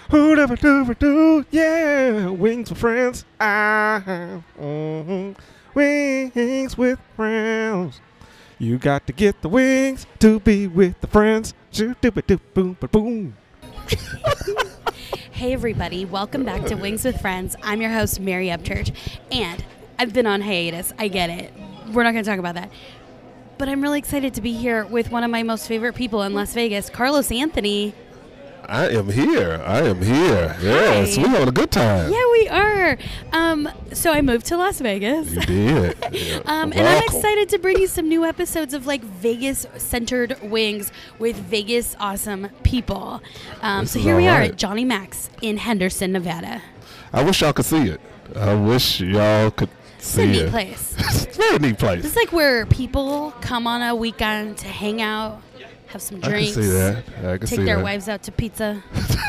Whatever do, yeah. Wings with friends. Wings with friends. You got to get the wings to be with the friends. Boom, boom. Hey everybody, welcome back to Wings with Friends. I'm your host, Mary Upchurch, and I've been on hiatus. I get it. We're not going to talk about that. But I'm really excited to be here with one of my most favorite people in Las Vegas, Carlos Anthony. I am here. Yes, Hi. we're on a good time. Yeah, we are. So I moved to Las Vegas. You did. Yeah. And I'm excited to bring you some new episodes of like Vegas-centered Wings with Vegas awesome people. So here we are at Johnny Mac's in Henderson, Nevada. I wish y'all could see it. I wish y'all could It's a see neat it. place. It's a very neat place. This is like where people come on a weekend to hang out, have some drinks. I can see that. I can Take see their that. wives out to pizza.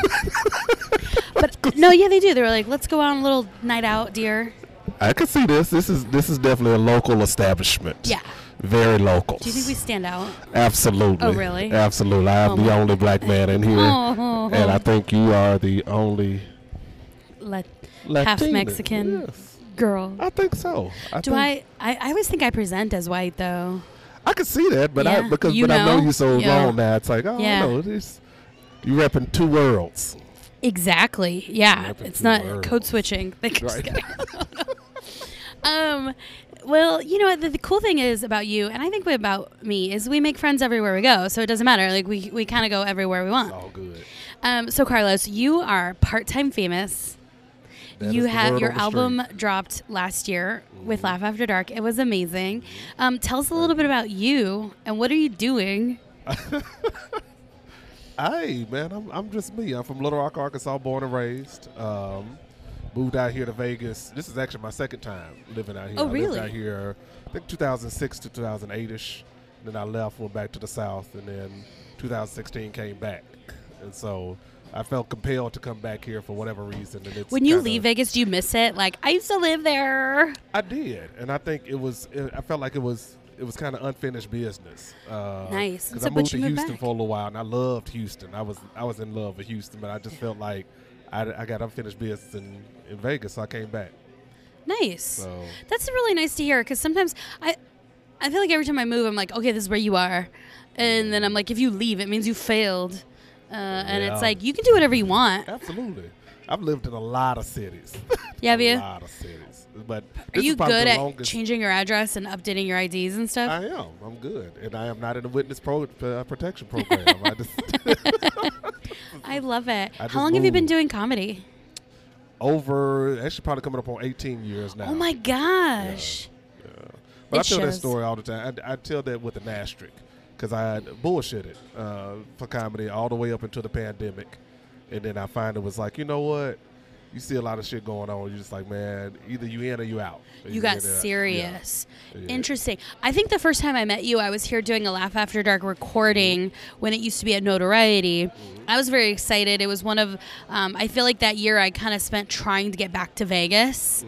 But no, yeah, they do. They were like, let's go on a little night out, dear. I can see this. This is definitely a local establishment. Yeah. Very local. Do you think we stand out? Absolutely. Oh, really? Absolutely. I'm the only black man in here. And I think you are the only Half Latina. Mexican Yes. girl. I think so. I always think I present as white, though. I can see that, but Yeah. I know know? you so Yeah. wrong now. It's like, oh Yeah. no, you repping two worlds. Exactly. Yeah. Repping It's two not worlds. code switching. Right. Well, you know what? The cool thing is about you, and I think about me, is we make friends everywhere we go. So it doesn't matter. Like, we kind of go everywhere we want. It's all good. So, Carlos, you are part-time famous. That You is the have word your on the album street. dropped last year with Laugh After Dark. It was amazing. Tell us a little bit about you and what are you doing? Hey, man, I'm just me. I'm from Little Rock, Arkansas, born and raised. Moved out here to Vegas. This is actually my second time living out here. Oh, I really? lived out here, I think 2006 to 2008-ish. Then I left, went back to the South, and then 2016 came back. And so I felt compelled to come back here for whatever reason. And it's When you kinda- leave Vegas, do you miss it? Like, I used to live there. I did, and I think I felt like it was kind of unfinished business. Nice. Because So, I but moved you to moved Houston back. for a little while, and I loved Houston. I was in love with Houston, but I just felt like I got unfinished business in Vegas, so I came back. Nice. So That's really nice to hear because sometimes I feel like every time I move, I'm like, okay, this is where you are. And then I'm like, if you leave, it means you failed. And Yeah. it's like, you can do whatever you want. absolutely, I've lived in a lot of cities. Yeah, have a you? lot of cities, but Are this you is probably good the at longest- changing your address and updating your IDs and stuff? I am. I'm good, and I am not in the witness protection program. I just I love it. I just How long have you been moved. doing comedy? actually probably coming up on 18 years now. Oh my gosh. But I It tell that shows. story all the time. I tell that with an asterisk because I bullshitted for comedy all the way up until the pandemic. And then I find it was like, you know what? You see a lot of shit going on. You're just like, man, either you in or you out. You got serious. Yeah. Interesting. I think the first time I met you, I was here doing a Laugh After Dark recording when it used to be at Notoriety. I was very excited. It was one of, I feel like that year I kind of spent trying to get back to Vegas.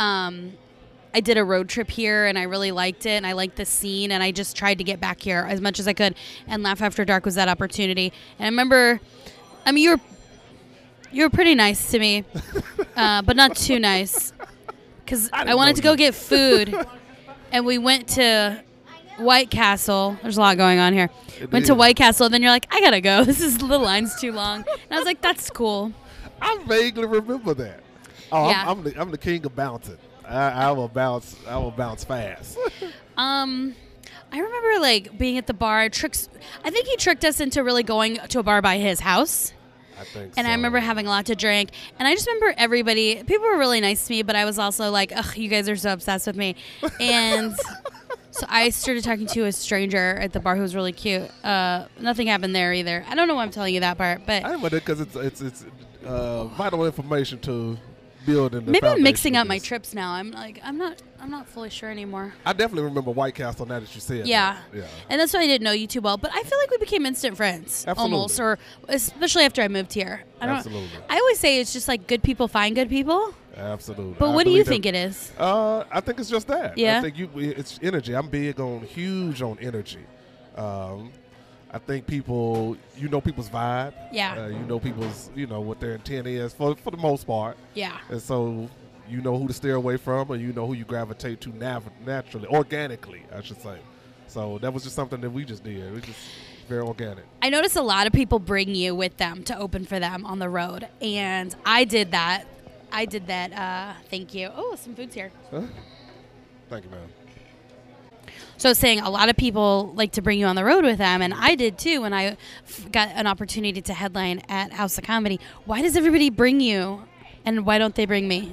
I did a road trip here and I really liked it and I liked the scene and I just tried to get back here as much as I could. And Laugh After Dark was that opportunity. And I remember, I mean, you were pretty nice to me, but not too nice. Because I didn't wanted know to go you. get food, and we went to White Castle. There's a lot going on here. It Went to is. White Castle, and then you're like, I gotta go. The line's too long. And I was like, that's cool. I vaguely remember that. Oh, Yeah. I'm the king of bouncing. I will bounce fast. I remember like being at the bar. I think he tricked us into really going to a bar by his house. I think And so. I remember having a lot to drink. And I just remember people were really nice to me, but I was also like, ugh, you guys are so obsessed with me. And so I started talking to a stranger at the bar who was really cute. Nothing happened there either. I don't know why I'm telling you that part, but I remember because it's vital information to build in the maybe I'm foundation mixing of up my this. trips now. I'm not fully sure anymore. I definitely remember White Castle now that you said Yeah. that. Yeah. And that's why I didn't know you too well. But I feel like we became instant friends. Absolutely. Almost. Or especially after I moved here. Absolutely. I always say it's just like good people find good people. Absolutely. But I what do you believe think that- it is? I think it's just that. Yeah? I think it's energy. I'm huge on energy. I think people, people's vibe. Yeah. People's, what their intent is for the most part. Yeah. And so you know who to steer away from, or you know who you gravitate to naturally, organically, I should say. So that was just something that we just did. It was just very organic. I noticed a lot of people bring you with them to open for them on the road, and I did that. Thank you. Oh, some food's here. Huh? Thank you, man. So I was saying a lot of people like to bring you on the road with them, and I did too when I got an opportunity to headline at House of Comedy. Why does everybody bring you, and why don't they bring me?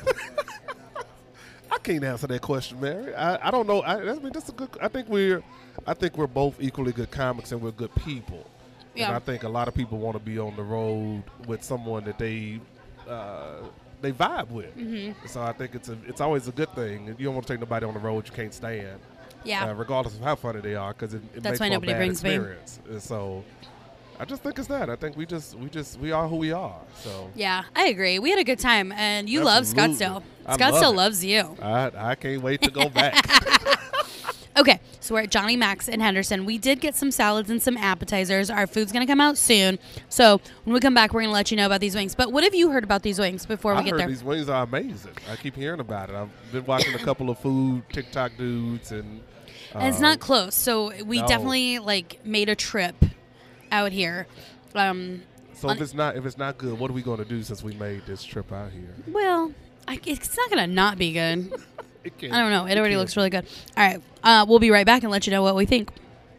I can't answer that question, Mary. I don't know. That's a good. I think we're both equally good comics, and we're good people. Yeah. And I think a lot of people want to be on the road with someone that they vibe with. Mm-hmm. So I think it's always a good thing. You don't want to take nobody on the road you can't stand. Yeah. Regardless of how funny they are, because it That's makes why for a nobody bad brings me. experience. And so I just think it's that. I think we are who we are. So Yeah, I agree. We had a good time, and you love Absolutely. Scottsdale. I Scottsdale love it. loves you. I can't wait to go back. Okay, so we're at Johnny Mac's in Henderson. We did get some salads and some appetizers. Our food's going to come out soon. So when we come back, we're going to let you know about these wings. But what have you heard about these wings before we I get heard there? these wings are amazing. I keep hearing about it. I've been watching a couple of food TikTok dudes, and it's not close. So we no. definitely made a trip out here. So if it's not good, what are we going to do since we made this trip out here? Well, it's not going to not be good. It can't, I don't know. It already can't looks really good. All right. We'll be right back and let you know what we think.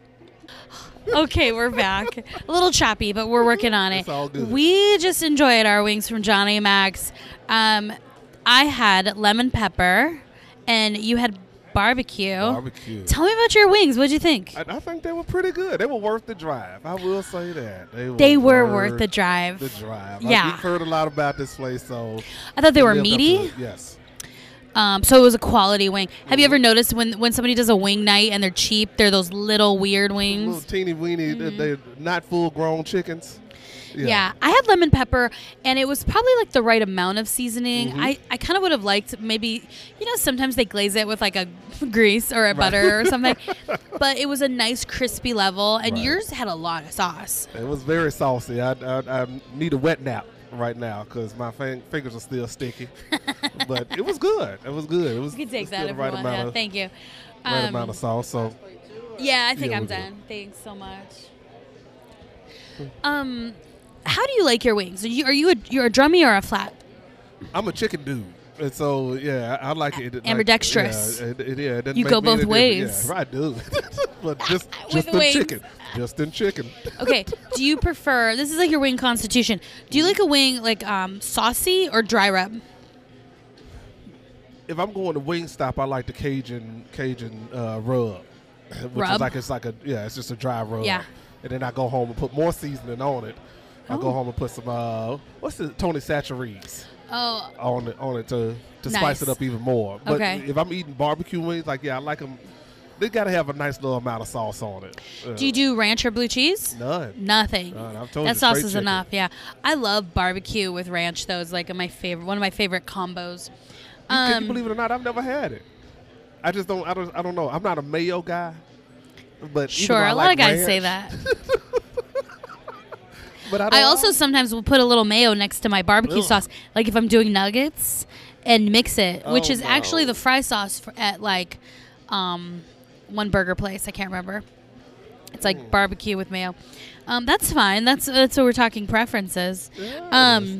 Okay, we're back. A little choppy, but we're working on it. It's all good. We just enjoyed our wings from Johnny Mac's. I had lemon pepper, and you had barbecue. Tell me about your wings. What'd you think? I think they were pretty good. They were worth the drive. I will say that. They were worth the drive. The drive. Yeah. We've heard a lot about this place, so I thought they were lived up to meaty. it. Yes. So it was a quality wing. Have you ever noticed when somebody does a wing night and they're cheap, they're those little weird wings? Little teeny weeny, they're not full grown chickens. Yeah, I had lemon pepper, and it was probably the right amount of seasoning. I kind of would have liked maybe, sometimes they glaze it with a grease or a butter or something, but it was a nice crispy level, and Right. yours had a lot of sauce. It was very saucy. I need a wet nap right now because my fingers are still sticky. But it was good. It was good. It was. You can take it's that still if the right you want. amount Yeah, of, thank you. right amount of sauce. So Yeah, I think Yeah, I'm we're good. done. Thanks so much. How do you like your wings? You're a drummy or a flat? I'm a chicken dude. And so, yeah, I like it. Ambidextrous. Yeah, it doesn't You make go me both any ways. different. Yeah, right, dude. But just With in wings. chicken. Just in chicken. Okay. Do you prefer? This is your wing constitution. Do you like a wing saucy or dry rub? If I'm going to Wingstop, I like the Cajun rub, which Rub? is it's just a dry rub. Yeah. And then I go home and put more seasoning on it. I go Oh. home and put some Tony Chachere's Oh, on it to Nice. spice it up even more. But Okay. if I'm eating barbecue wings, I like them. They got to have a nice little amount of sauce on it. do you do ranch or blue cheese? None. Nothing. None. I've told That you, sauce straight is chicken. enough. Yeah, I love barbecue with ranch. Though it's one of my favorite combos. Can you believe it or not? I've never had it. I just don't. I don't know. I'm not a mayo guy. But even Sure, though I a lot like of guys ranch, say that. But I also sometimes will put a little mayo next to my barbecue Ugh. sauce, like if I'm doing nuggets, and mix it, which Oh, is actually no. the fry sauce at one burger place. I can't remember. It's like barbecue with mayo. That's fine. That's what we're talking preferences. Yes.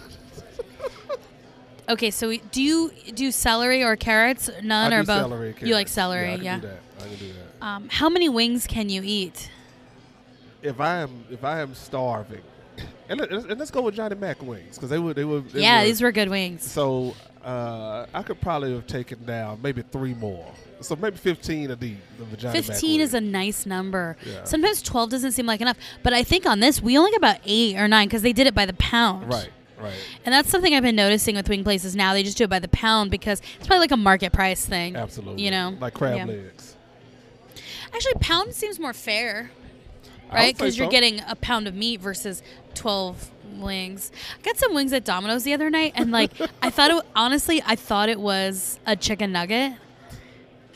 Okay, so do you do celery or carrots? None I or do both? celery and You like carrots. celery, I yeah. can do that. I can do that. How many wings can you eat? If I am starving, and let's go with Johnny Mac wings because they were Yeah, these were good wings. So I could probably have taken down maybe 3 more. So maybe 15 of the Johnny Mac 15 is wings. a nice number. Yeah. Sometimes 12 doesn't seem like enough. But I think on this, we only got about 8 or 9 because they did it by the pound. Right. And that's something I've been noticing with wing places now. They just do it by the pound because it's probably like a market price thing. Absolutely. Like crab yeah. legs. Actually, pound seems more fair, I right? would say Because you're so. getting a pound of meat versus 12 wings. I got some wings at Domino's the other night, and I thought it was a chicken nugget.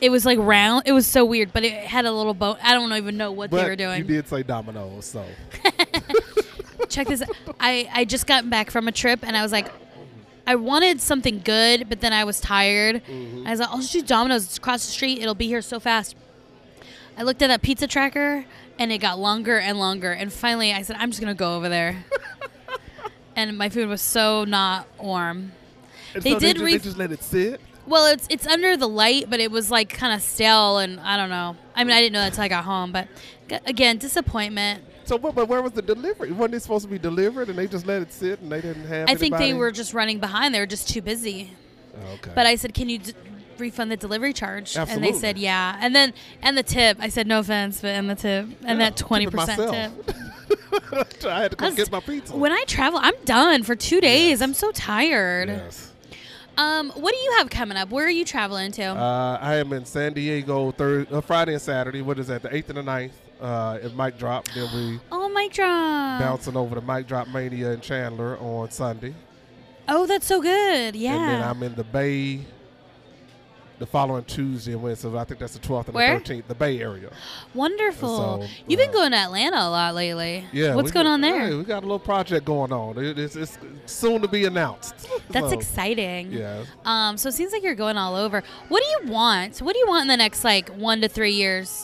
It was like round. It was so weird, but it had a little bone. I don't even know what But they were doing. you did say Domino's, so. Check this out. I just got back from a trip, and I was like, I wanted something good, but then I was tired. Mm-hmm. I was like, I'll just do Domino's. It's across the street. It'll be here so fast. I looked at that pizza tracker, and it got longer and longer. And finally, I said, I'm just going to go over there. And my food was so not warm. And They so did they just let it sit? Well, it's under the light, but it was like kind of stale, and I don't know. I mean, I didn't know that until I got home. But again, disappointment. So, but where was the delivery? Wasn't it supposed to be delivered, and they just let it sit, and they didn't have I think they anybody? were just running behind. They were just too busy. Oh, okay. But I said, can you refund the delivery charge? Absolutely. And they said, yeah. And the tip. I said, no offense, but and the tip. And that 20% tip. I had to come get my pizza. When I travel, I'm done for 2 days. Yes. I'm so tired. Yes. What do you have coming up? Where are you traveling to? I am in San Diego Friday and Saturday. What is that? The 8th and the 9th at Mic Drop. Then we Oh, Mic Drop. bouncing over to Mic Drop Mania in Chandler on Sunday. Oh, that's so good. Yeah. And then I'm in the Bay the following Tuesday and Wednesday. So I think that's the 12th and Where? the 13th, the Bay Area. Wonderful. So, You've been going to Atlanta a lot lately. Yeah. What's going on there? Hey, we got a little project going on. It's soon to be announced. That's So, exciting. Yeah. So it seems like you're going all over. What do you want? What do you want in the next 1 to 3 years?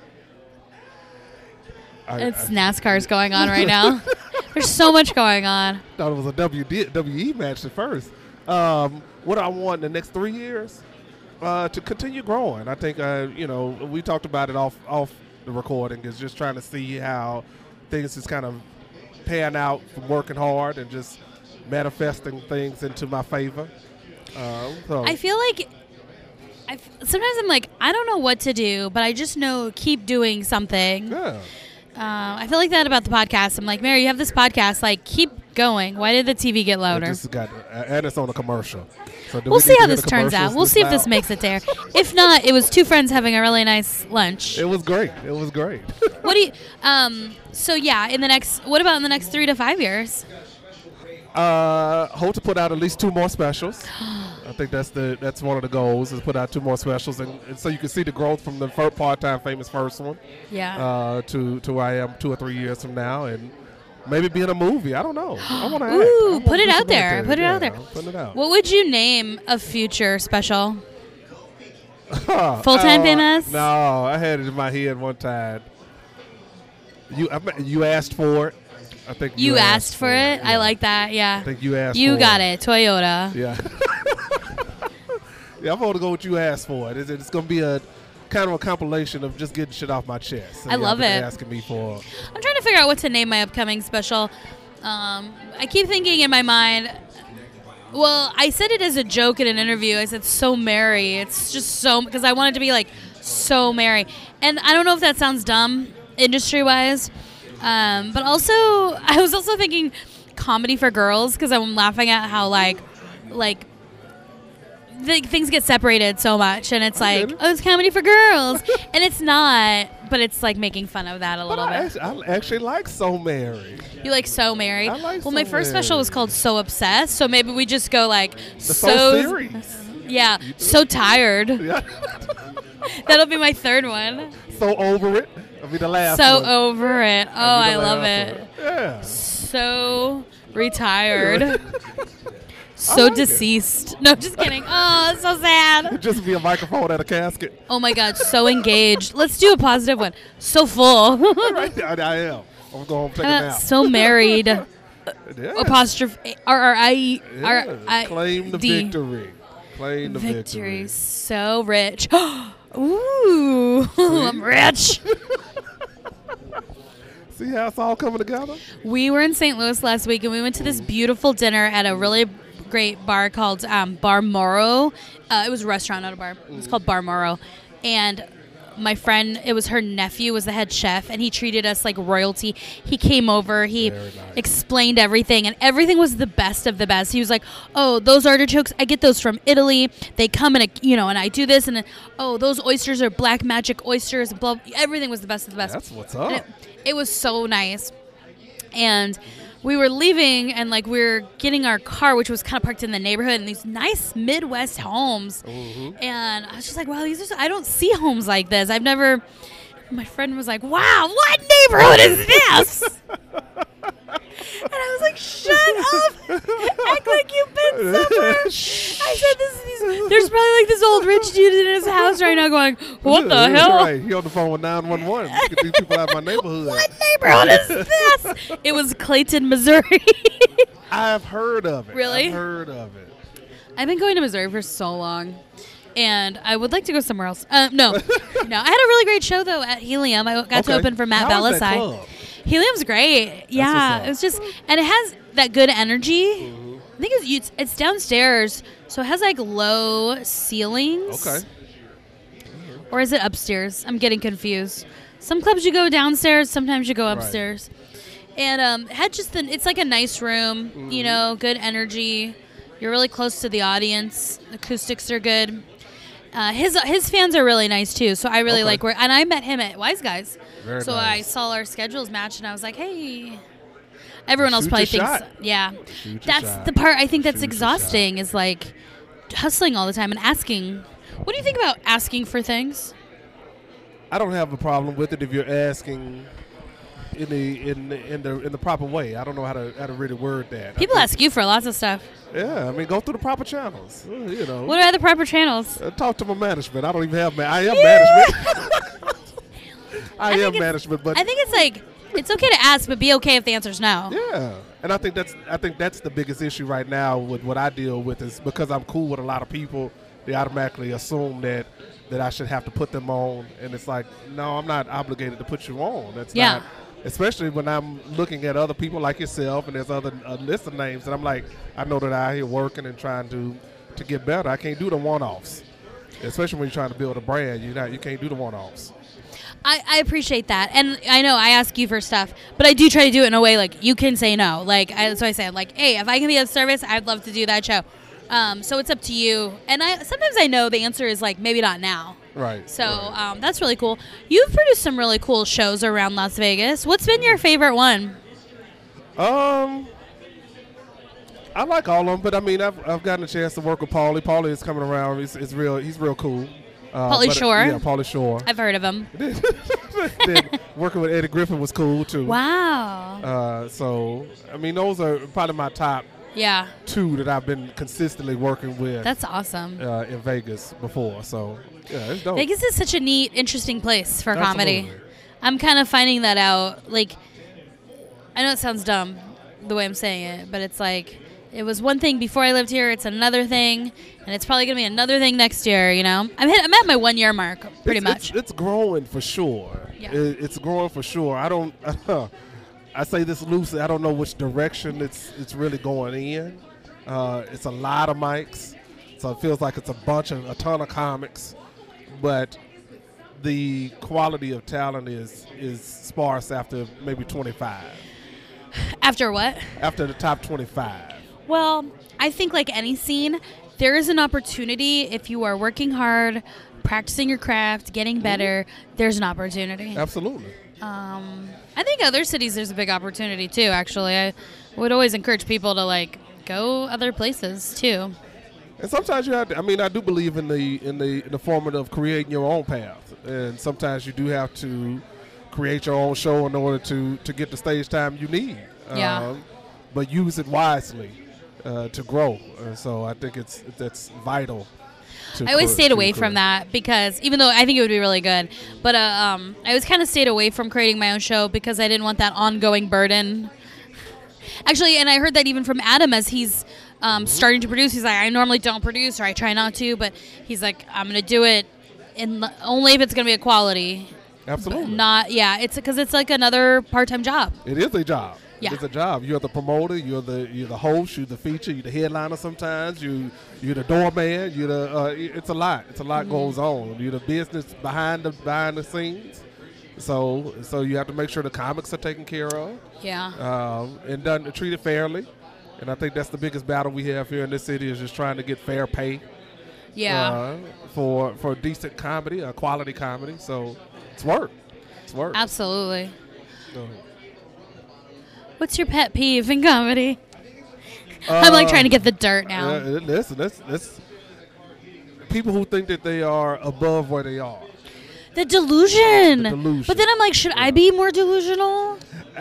It's NASCAR's going on right now. There's so much going on. Thought it was a WWE match at first. What I want in the next 3 years to continue growing. I think we talked about it off the recording. Is just trying to see how things just kind of pan out from working hard and just manifesting things into my favor. So I feel like sometimes I'm like, I don't know what to do, but I just know keep doing something. yeah. I feel like that about the podcast. I'm like, Mary, you have this podcast. Like, keep going. Why did the TV get It louder? just got and it's on a commercial. So do We'll we see need to how hear this the turns out. commercials We'll see if this loud? makes it there. If not, it was two friends having a really nice lunch. It was great. It was great. What do you? So yeah, what about in the next 3 to 5 years? Hope to put out at least 2 more specials. I think that's one of the goals is put out 2 more specials, and so you can see the growth from the part-time famous first one Yeah. to where I am 2 or 3 years from now, and maybe be in a movie. I don't know. I want to act. Ooh, I put wanna it do out something there. like Put it that. out there. Yeah, put it out. What would you name a future special? Full-time famous? No, I had it in my head one time. You asked for it. I think You asked for it. Yeah. I like that. Yeah. I think you asked. You for got it. Toyota. Yeah. Yeah, I'm going to go with you asked for it. It's going to be a kind of a compilation of just getting shit off my chest. So I love y'all been it. Asking me for. I'm trying to figure out what to name my upcoming special. I keep thinking in my mind. Well, I said it as a joke in an interview. I said "So Mary." It's just so because I wanted to be like "So Mary," and I don't know if that sounds dumb industry-wise, but also I was also thinking comedy for girls because I'm laughing at how like things get separated so much, and it's like, get it. oh, it's comedy for girls, and it's not, but it's like making fun of that a little bit. I actually like So Mary. You like So Married? I like well, my So first special Married. was called So Obsessed, so maybe we just go like The So series. Yeah, So Tired. Yeah. That'll be my third one. So Over It. That'll be the last So one. Over It. Oh, I That'll be the love last it. one. Yeah. So Retired. So like it. Deceased. No, just kidding. Oh, it's so sad. Just be a microphone at a casket. Oh my God, So Engaged. Let's do a positive one. So Full. Right. I am. I'm going to take a nap. So Married. Yeah. Apostrophe R-R-I-E. Yeah. R-I-D. Claim the victory. Claim the Victory. victory. So rich. Ooh, I'm rich. See how it's all coming together? We were in St. Louis last week, and we went to this beautiful dinner at a really great bar called Bar Morrow. It was a restaurant, not a bar. It was called Bar Morrow. And my friend, it was her nephew, was the head chef, and he treated us like royalty. He came over, he Very nice. explained everything, and everything was the best of the best. He was like, "Oh, those artichokes, I get those from Italy. They come in and I do this, and then, oh, those oysters are black magic oysters." And blah. Everything was the best of the best. That's what's And up. it was so nice. And we were leaving and like we were getting our car, which was kind of parked in the neighborhood, and these nice Midwest homes. And I was just like, wow, I don't see homes like this. I've never. My friend was like, wow, what neighborhood is this? And I was like, shut up. Act like you've been somewhere. I said, there's probably like this old rich dude in his house right now going, what the hell? Right. He on the phone with 911. Get these people out of my neighborhood. What neighborhood is this? It was Clayton, Missouri. I've heard of it. Really? I've heard of it. I've been going to Missouri for so long. And I would like to go somewhere else. No. I had a really great show, though, at Helium. I got to open for Matt How is that Belisai. club? Helium's great. Yeah. It was just, and it has that good energy. I think it's downstairs, so it has like low ceilings. Okay. Or is it upstairs? I'm getting confused. Some clubs you go downstairs, sometimes you go upstairs. Right. And it had just it's like a nice room, you know, good energy. You're really close to the audience. Acoustics are good. His fans are really nice too, so I really like where. And I met him at Wise Guys, Very so nice. I saw our schedules match, and I was like, hey. Everyone else probably thinks, yeah. That's the part I think that's exhausting is like hustling all the time and asking. What do you think about asking for things? I don't have a problem with it if you're asking in the proper way. I don't know how to really word that. People ask you for lots of stuff. Yeah, I mean, go through the proper channels. You know. What are the proper channels? Talk to my management. I don't even have I am management. I am management, but I think it's like it's okay to ask, but be okay if the answer's no. Yeah, and I think that's the biggest issue right now with what I deal with is because I'm cool with a lot of people. They automatically assume that I should have to put them on, and it's like, no, I'm not obligated to put you on. That's not. Especially when I'm looking at other people like yourself, and there's other list of names, and I'm like, I know that I'm out here working and trying to get better. I can't do the one-offs, especially when you're trying to build a brand. You can't do the one-offs. I appreciate that, and I know I ask you for stuff, but I do try to do it in a way like you can say no. Like so I say, like, hey, if I can be of service, I'd love to do that show. So it's up to you. And sometimes I know the answer is like maybe not now. Right. So that's really cool. You've produced some really cool shows around Las Vegas. What's been your favorite one? I like all of them, but I mean, I've gotten a chance to work with Paulie. Paulie is coming around. He's real cool. Paulie Shore? Yeah, Paulie Shore. I've heard of him. Then working with Eddie Griffin was cool, too. Wow. So, I mean, those are probably my top two that I've been consistently working with. That's awesome. In Vegas before. So, yeah, it's dope. Vegas is such a neat, interesting place for comedy. I'm kind of finding that out. Like, I know it sounds dumb the way I'm saying it, but it's like, it was one thing before I lived here. It's another thing, and it's probably going to be another thing next year, you know? I'm at my 1 year mark, pretty much. It's growing for sure. Yeah. It's growing for sure. I say this loosely. I don't know which direction it's really going in. It's a lot of mics, so it feels like it's a ton of comics, but the quality of talent is sparse after maybe 25. After what? After the top 25. Well, I think like any scene, there is an opportunity if you are working hard, practicing your craft, getting better, there's an opportunity. Absolutely. I think other cities there's a big opportunity too, actually. I would always encourage people to like go other places too. And sometimes you have to, I mean, I do believe in the format of creating your own path. And sometimes you do have to create your own show in order to get the stage time you need. Yeah. But use it wisely to grow. So I think that's vital. I always stayed away from that because even though I think it would be really good, but I always kind of stayed away from creating my own show because I didn't want that ongoing burden. Actually, and I heard that even from Adam as he's starting to produce. He's like, I normally don't produce or I try not to, but he's like, I'm going to do it only if it's going to be a quality. Absolutely. It's because it's like another part-time job. It is a job. Yeah. It's a job. You're the promoter. You're the host. You're the feature. You're the headliner. Sometimes you're the doorman. It's a lot. It's a lot goes on. You're the business behind the scenes. So you have to make sure the comics are taken care of. Yeah. And treated fairly. And I think that's the biggest battle we have here in this city is just trying to get fair pay. Yeah. For decent comedy, quality comedy. So it's work. It's work. Absolutely. What's your pet peeve in comedy? I'm like trying to get the dirt now. Listen, that's people who think that they are above where they are. The delusion. The delusion. But then I'm like, should I be more delusional?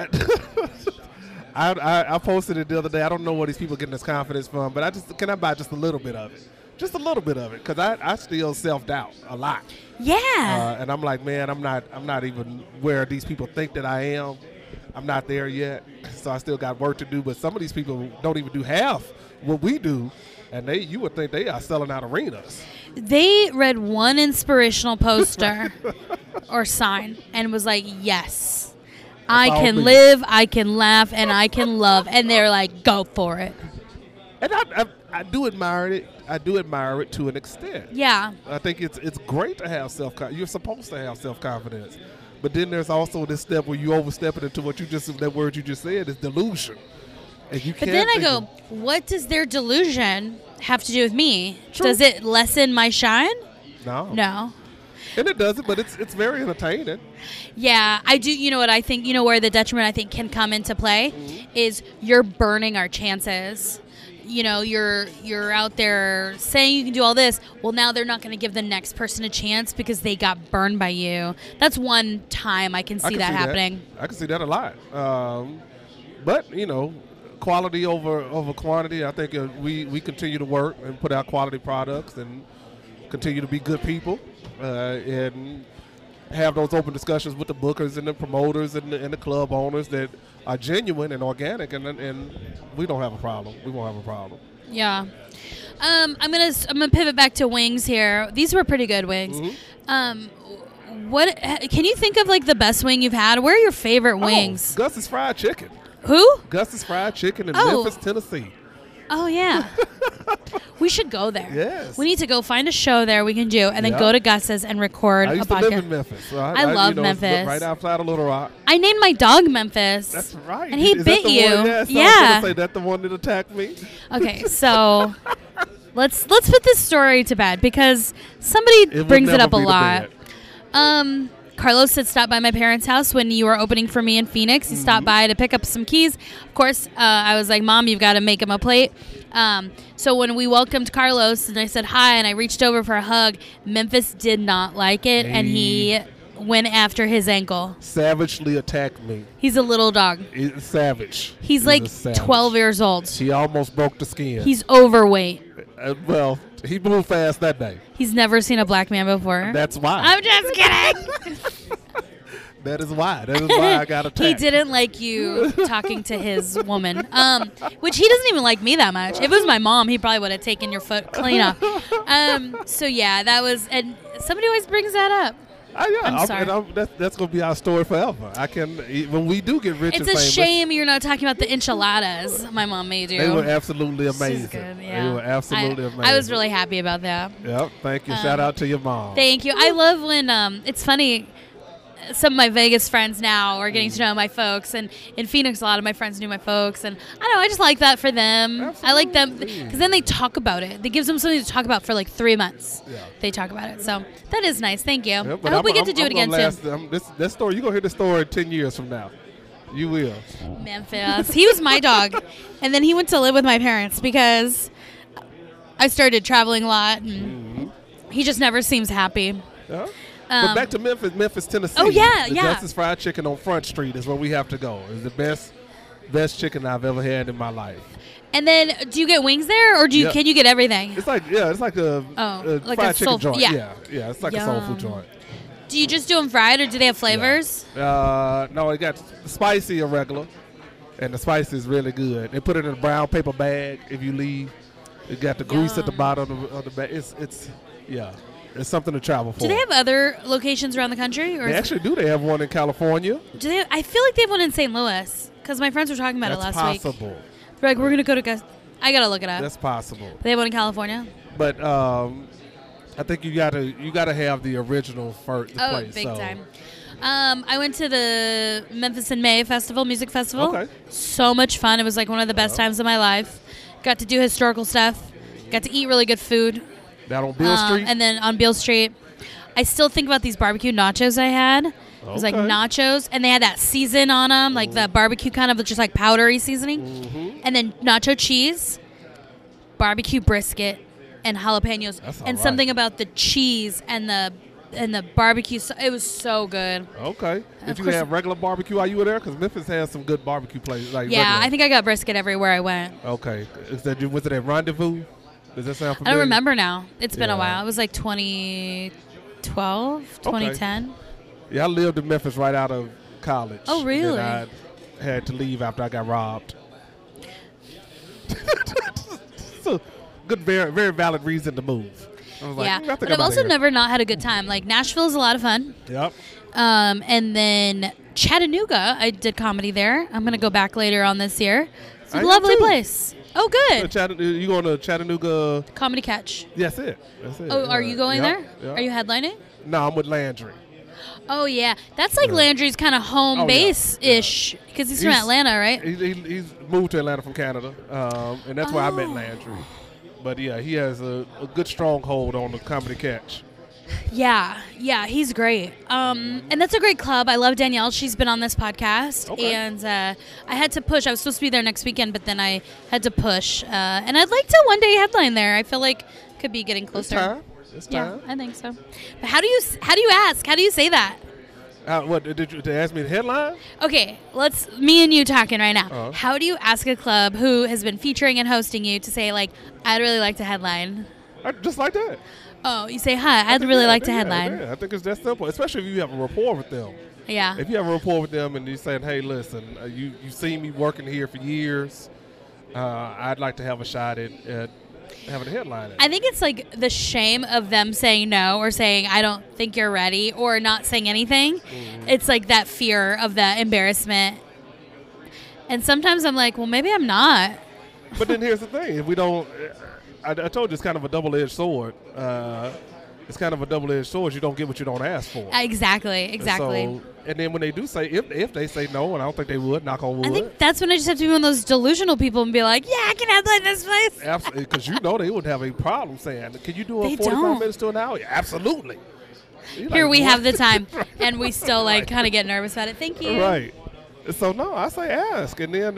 I posted it the other day. I don't know where these people getting this confidence from, but can I buy just a little bit of it? Just a little bit of it, because I still self-doubt a lot. Yeah. And I'm like, man, I'm not even where these people think that I am. I'm not there yet, so I still got work to do. But some of these people don't even do half what we do, and you would think they are selling out arenas. They read one inspirational poster or sign and was like, yes, I can live, I can laugh, and I can love. And they're like, go for it. And I do admire it. I do admire it to an extent. Yeah. I think it's great to have self-confidence. You're supposed to have self-confidence. But then there's also this step where you overstep it into that word you just said is delusion. And you but then I go, what does their delusion have to do with me? True. Does it lessen my shine? No. And it doesn't, but it's very entertaining. Yeah, I do. You know what I think? You know where the detriment I think can come into play is you're burning our chances. You know, you're out there saying you can do all this. Well, now they're not going to give the next person a chance because they got burned by you. That's one time I can see that happening. I can see that a lot. But, you know, quality over quantity. I think we continue to work and put out quality products and continue to be good people and have those open discussions with the bookers and the promoters and the club owners that are genuine and organic, and we don't have a problem. We won't have a problem. Yeah. I'm gonna pivot back to wings here. These were pretty good wings. What can you think of like the best wing you've had? Where are your favorite wings? Gus's Fried Chicken. Who? Gus's Fried Chicken in Memphis, Tennessee. Oh, yeah. We should go there. Yes. We need to go find a show there we can do and then go to Gus's and record a podcast. I used to live in Memphis. So I love Memphis. Right outside of Little Rock. I named my dog Memphis. That's right. And he bit you. Yeah. So I was going to say, that's the one that attacked me. Okay, so let's put this story to bed because somebody brings it up a lot. Carlos had stopped by my parents' house when you were opening for me in Phoenix. He stopped by to pick up some keys. Of course, I was like, Mom, you've got to make him a plate. So when we welcomed Carlos and I said hi and I reached over for a hug, Memphis did not like it, and he went after his ankle. Savagely attacked me. He's a little dog. He's savage. He's like 12 years old. He almost broke the skin. He's overweight. Well, he moved fast that day. He's never seen a black man before. That's why. I'm just kidding. That is why. That is why I got attacked. He didn't like you talking to his woman, which he doesn't even like me that much. If it was my mom, he probably would have taken your foot clean off. So, yeah, that was – and somebody always brings that up. I'm sorry. That's going to be our story forever. When we do get rich and famous. It's a shame you're not talking about the enchiladas my mom made you. They were absolutely amazing. Good, yeah. They were absolutely amazing. I was really happy about that. Yep. Thank you. Shout out to your mom. Thank you. I love when it's funny. Some of my Vegas friends now are getting to know my folks, and in Phoenix a lot of my friends knew my folks, and I don't know, I just like that for them. Absolutely. I like them because then they talk about it. It gives them something to talk about for like 3 months. Yeah. They talk about it, so that is nice. Thank you. I hope we get to do it again soon. This story, you're going to hear the story 10 years from now. You will. Memphis. He was my dog, and then he went to live with my parents because I started traveling a lot, and he just never seems happy. Yeah. But back to Memphis, Tennessee. Oh, yeah, the Gus's Fried Chicken on Front Street is where we have to go. It's the best chicken I've ever had in my life. And then, do you get wings there, or can you get everything? It's like a fried chicken joint. Yeah, it's like a soul food joint. Do you just do them fried, or do they have flavors? No, it got spicy or regular, and the spicy is really good. They put it in a brown paper bag. If you leave, it got the grease at the bottom of the bag. It's something to travel for. Do they have other locations around the country? Or they actually do. They have one in California. Do they? I feel like they have one in St. Louis because my friends were talking about it last week. That's possible. They're like, we're going to go to Gus. I got to look it up. That's possible. They have one in California? But I think you gotta have the original first. Big time. I went to the Memphis in May music festival. Okay. So much fun. It was like one of the best times of my life. Got to do historical stuff. Got to eat really good food. That on Beale Street? And then on Beale Street. I still think about these barbecue nachos I had. It was like Okay. nachos, and they had that season on them, like the barbecue kind of just like powdery seasoning, and then nacho cheese, barbecue brisket, and jalapenos, That's all and right. something about the cheese and the barbecue. It was so good. Okay. Of Did you course- have regular barbecue while you were there? Because Memphis has some good barbecue places. Like Yeah, regular. I think I got brisket everywhere I went. Okay. Was it at Rendezvous? Does that sound I familiar? don't remember now. It's been a Yeah. while. It was like 2012, 2010. Yeah, I lived in Memphis right out of college. Oh, really? And I had to leave after I got robbed. So, good, very, very valid reason to move. I was like, Yeah, I think but I'm I've outta also here. never not had a good time. Like Nashville's a lot of fun. Yep. And then Chattanooga, I did comedy there. I'm gonna go back later on this year. It's a I am lovely too. place. Oh, good. You going to Chattanooga? Comedy Catch. That's it. That's it. Oh, are you going Yep, there? yep. Are you headlining? No, I'm with Landry. Oh yeah, that's like Yeah. Landry's kind of home Oh, yeah. base ish because he's from He's- Atlanta, right? He's moved to Atlanta from Canada, and that's where I met Oh. Landry. But yeah, he has a good stronghold on the Comedy Catch. Yeah, he's great. And that's a great club. I love Danielle. She's been on this podcast, Okay. and I had to push. I was supposed to be there next weekend, but then I had to push. And I'd like to one day headline there. I feel like could be getting It's closer. time. It's Yeah, time. I think so. But how do you ask? How do you say that? What did you ask me the headline? Okay, me and you talking right now. Uh-huh. How do you ask a club who has been featuring and hosting you to say like, I'd really like to headline? Just like that. Oh, you say, hi, I'd really like to headline. Yeah, I think it's that simple, especially if you have a rapport with them. Yeah. If you have a rapport with them and you saying, hey, listen, you seen me working here for years, I'd like to have a shot at having a headline. I think it's like the shame of them saying no or saying, I don't think you're ready or not saying anything. Mm-hmm. It's like that fear of that embarrassment. And sometimes I'm like, well, maybe I'm not. But then here's the thing: if we don't, I told you it's kind of a double-edged sword. It's kind of a double-edged sword. You don't get what you don't ask for. Exactly. And then when they do say, if they say no, and I don't think they would, knock on wood. I think that's when I just have to be one of those delusional people and be like, yeah, I can headline this place. Absolutely, because they would have a problem saying, "Can you do a They 45 don't. minutes to an hour?" Yeah, absolutely. You're Here like, we "What?" have the time, and we still like kind of get nervous about it. Thank you. Right. So no, I say ask, and then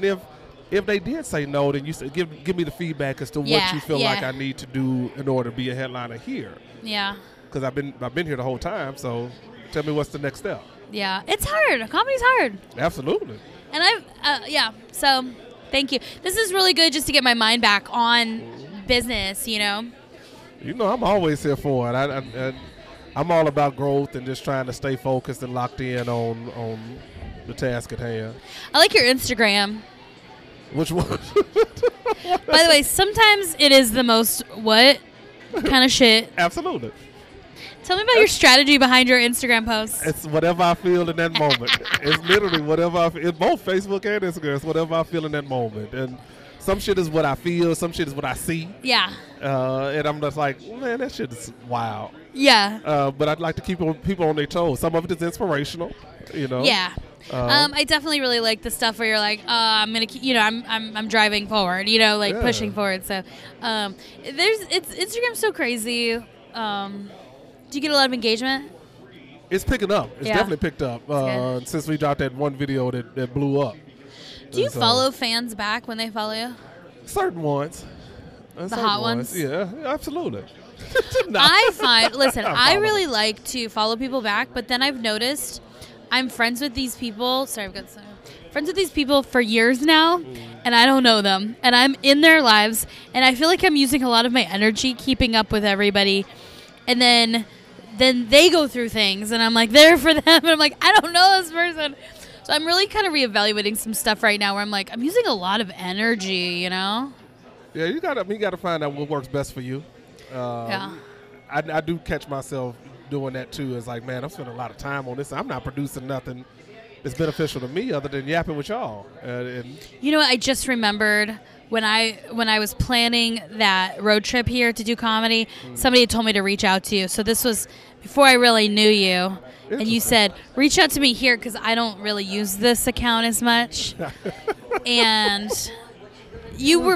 if they did say no, then you say give me the feedback as to what Yeah, you feel yeah. like I need to do in order to be a headliner here, Yeah. because I've been here the whole time. So tell me what's the next step. Yeah. It's hard. Comedy's hard. Absolutely. And yeah. So thank you. This is really good just to get my mind back on business, you know? You know, I'm always here for it. I'm all about growth and just trying to stay focused and locked in on the task at hand. I like your Instagram. Which one? By the way, sometimes it is the most what kind of shit. Absolutely. Tell me about your strategy behind your Instagram posts. It's whatever I feel in that moment. It's literally whatever I feel. It's both Facebook and Instagram. It's whatever I feel in that moment. And some shit is what I feel. Some shit is what I see. Yeah. And I'm just like, man, that shit is wild. Yeah. But I'd like to keep people on their toes. Some of it is inspirational, you know. Yeah. I definitely really like the stuff where you're like, I'm gonna, I'm driving forward, like Yeah. pushing forward. So, Instagram's so crazy. Do you get a lot of engagement? It's picking up. It's Yeah. definitely picked up good. since we dropped that one video that blew up. Do you And so- follow fans back when they follow you? certain ones? The hot ones? Yeah, absolutely. No. I find, listen, I Follow. really like to follow people back, but then I've noticed I'm friends with these people. Sorry, I've got some. Friends with these people for years now, and I don't know them, and I'm in their lives, and I feel like I'm using a lot of my energy keeping up with everybody, and then they go through things, and I'm like there for them, and I'm like I don't know this person, so I'm really kind of reevaluating some stuff right now where I'm like I'm using a lot of energy, Yeah, you gotta find out what works best for you. Yeah. I do catch myself doing that too. It's like, man, I'm spending a lot of time on this. I'm not producing nothing that's beneficial to me other than yapping with y'all. And You know what? I just remembered when I was planning that road trip here to do comedy, somebody had told me to reach out to you. So this was before I really knew you. And you said, reach out to me here because I don't really use this account as much. And you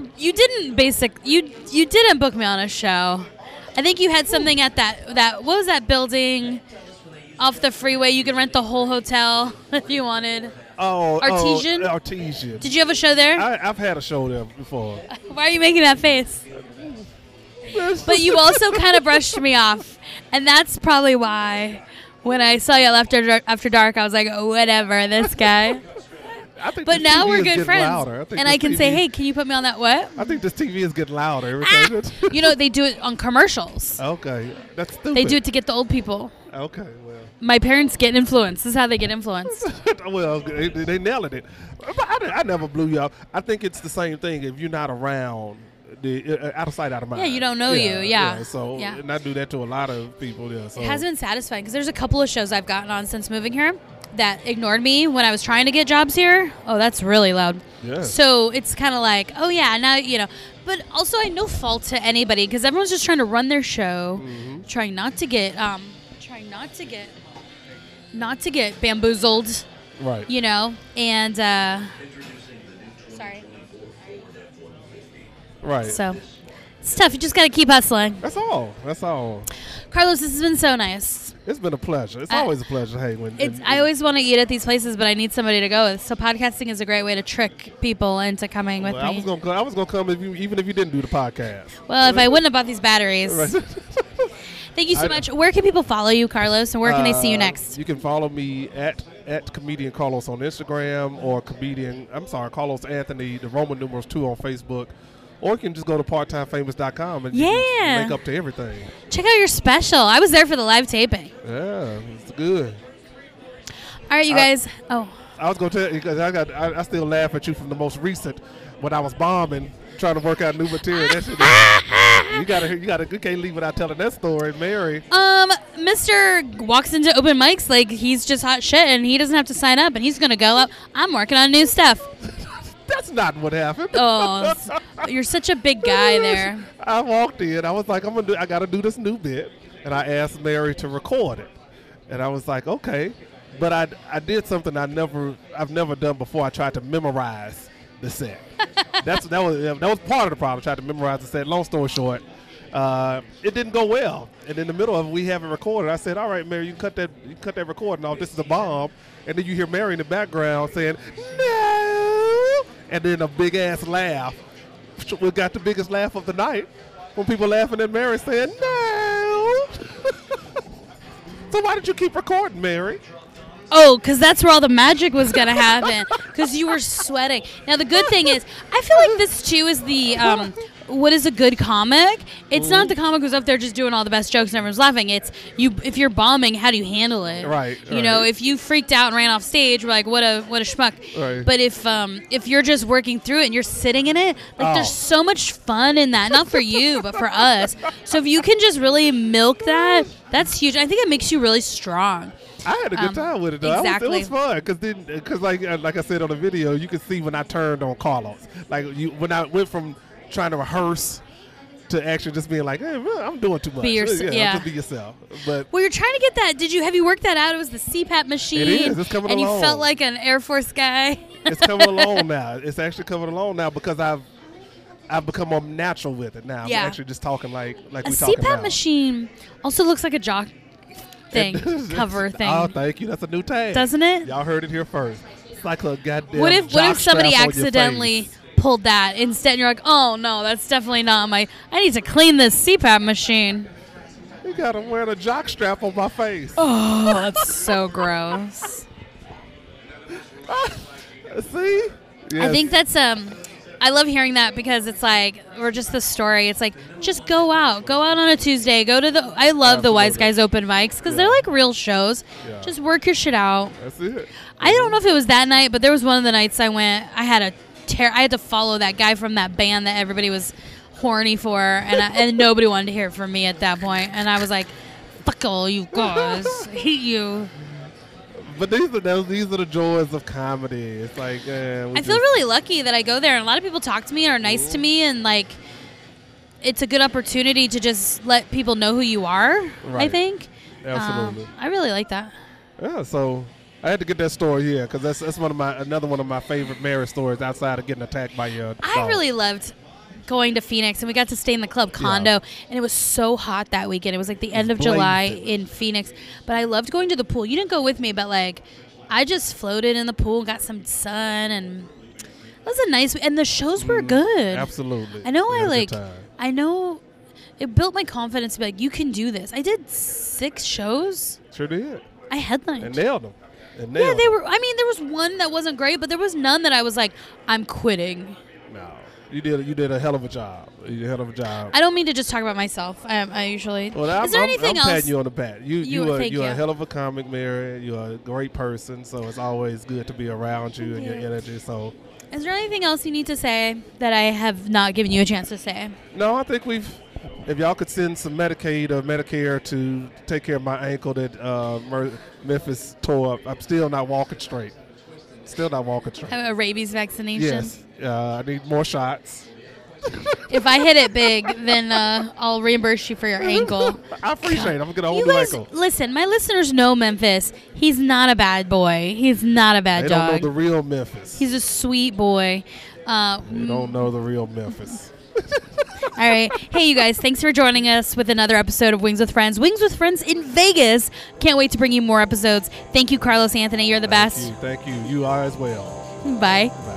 didn't book me on a show. I think you had something at that what was that building off the freeway. You can rent the whole hotel if you wanted. Artesian? Artesian. Did you have a show there? I've had a show there before. Why are you making that face? But you also kind of brushed me off. And that's probably why when I saw you after dark, I was like, oh, whatever, this guy. But now we're good friends. And I can say, hey, can you put me on that what? I think this TV is getting louder. You know, they do it on commercials. Okay. That's stupid. They do it to get the old people. Okay, well. My parents get influenced. This is how they get influenced. Well, they nailed it. But I never blew you up. I think it's the same thing if you're not around. Out of sight, out of mind. Yeah, you don't know you. Yeah. So, and I do that to a lot of people. Yeah. So. It has been satisfying because there's a couple of shows I've gotten on since moving here that ignored me when I was trying to get jobs here. Oh, that's really loud. Yeah. So it's kind of like, oh yeah, now you know. But also, I no fault to anybody because everyone's just trying to run their show, trying not to get bamboozled. Right. You know, and sorry. Right. So it's tough. You just got to keep hustling. That's all. Carlos, this has been so nice. It's been a pleasure. It's always a pleasure. Hey, I always want to eat at these places, but I need somebody to go with. So podcasting is a great way to trick people into coming with me. I was gonna come even if you didn't do the podcast. Well, if I wouldn't have bought these batteries. Right. Thank you so much. Where can people follow you, Carlos, and where can they see you next? You can follow me at Comedian Carlos on Instagram or Carlos Anthony, the Roman numerals 2 on Facebook. Or you can just go to parttimefamous.com and link up to everything. Check out your special. I was there for the live taping. Yeah, it's good. All right, you guys. I was going to tell you because I still laugh at you from the most recent when I was bombing, trying to work out new material. You can't leave without telling that story, Mary. Mr. walks into open mics like he's just hot shit and he doesn't have to sign up and he's gonna go up. I'm working on new stuff. That's not what happened. Oh, you're such a big guy there. I walked in. I was like, I got to do this new bit, and I asked Mary to record it, and I was like, okay, but I did something I've never done before. I tried to memorize the set. that was part of the problem. I tried to memorize the set. Long story short, it didn't go well, and in the middle of it, we have it recorded. I said, all right, Mary, you can cut that recording off. This is a bomb, and then you hear Mary in the background saying, no. And then a big ass laugh. We got the biggest laugh of the night when people laughing at Mary saying, no. So why did you keep recording, Mary? Oh, because that's where all the magic was going to happen. Because you were sweating. Now, the good thing is, I feel like this, too, is the what is a good comic? It's not the comic who's up there just doing all the best jokes and everyone's laughing. It's you. If you're bombing, how do you handle it? Right. You know, if you freaked out and ran off stage, we're like, what a schmuck. Right. But if you're just working through it and you're sitting in it, like there's so much fun in that. Not for you, but for us. So if you can just really milk that, that's huge. I think it makes you really strong. I had a good time with it, though. Exactly. It was fun because like I said on the video, you could see when I turned on Carlos. Like when I went from trying to rehearse to actually just being like, hey, I'm doing too much. Just be yourself. But well, you're trying to get that. Have you worked that out? It was the CPAP machine. It is. It's coming along. And you felt like an Air Force guy. It's coming along now. It's actually coming along now because I've become more natural with it now. Yeah. I'm actually just talking like we talking CPAP now. Machine also looks like a jock cover thing. Oh, thank you. That's a new tag. Doesn't it? Y'all heard it here first. It's like a goddamn What if somebody accidentally pulled that instead and you're like, oh no, that's definitely not I need to clean this CPAP machine. You got him wearing a jock strap on my face. Oh, that's so gross. See? Yes. I think that's I love hearing that because it's like, or just the story. It's like, just go out on a Tuesday. Go to I love the Wise Guys open mics because they're like real shows. Yeah. Just work your shit out. That's it. I don't know if it was that night, but there was one of the nights I went. I had to follow that guy from that band that everybody was horny for, and nobody wanted to hear it from me at that point. And I was like, fuck all you guys, I hate you. But these are the joys of comedy. It's like I feel really lucky that I go there, and a lot of people talk to me and are nice to me, and like it's a good opportunity to just let people know who you are. Right. I think. Absolutely. I really like that. Yeah. So I had to get that story here because that's another one of my favorite marriage stories outside of getting attacked by your dog. I really loved going to Phoenix, and we got to stay in the club condo, and it was so hot that weekend. It was like the end of July in Phoenix, but I loved going to the pool. You didn't go with me, but like I just floated in the pool, got some sun, and it was a nice. And the shows were good. Absolutely. I know it built my confidence to be like, you can do this. I did 6 shows. Sure did. I headlined. And nailed them. Yeah, they were. I mean, there was one that wasn't great, but there was none that I was like, I'm quitting. No, you did a hell of a job. You did a hell of a job. I don't mean to just talk about myself. I usually. Well, Is there anything else? I'm patting you on the back. You're you. a hell of a comic, Mary. You're a great person, so it's always good to be around you and your energy. So, is there anything else you need to say that I have not given you a chance to say? No, I think we've. If y'all could send some Medicaid or Medicare to take care of my ankle that Memphis tore up, I'm still not walking straight. Have a rabies vaccination? Yes. I need more shots. If I hit it big, then I'll reimburse you for your ankle. I appreciate it. I'm going to hold the ankle. Listen, my listeners know Memphis. He's not a bad boy. He's not a bad dog. They don't know the real Memphis. He's a sweet boy. They don't know the real Memphis. All right. Hey, you guys, thanks for joining us with another episode of Wings with Friends. Wings with Friends in Vegas. Can't wait to bring you more episodes. Thank you, Carlos Anthony. You're the best. Thank you. You are as well. Bye.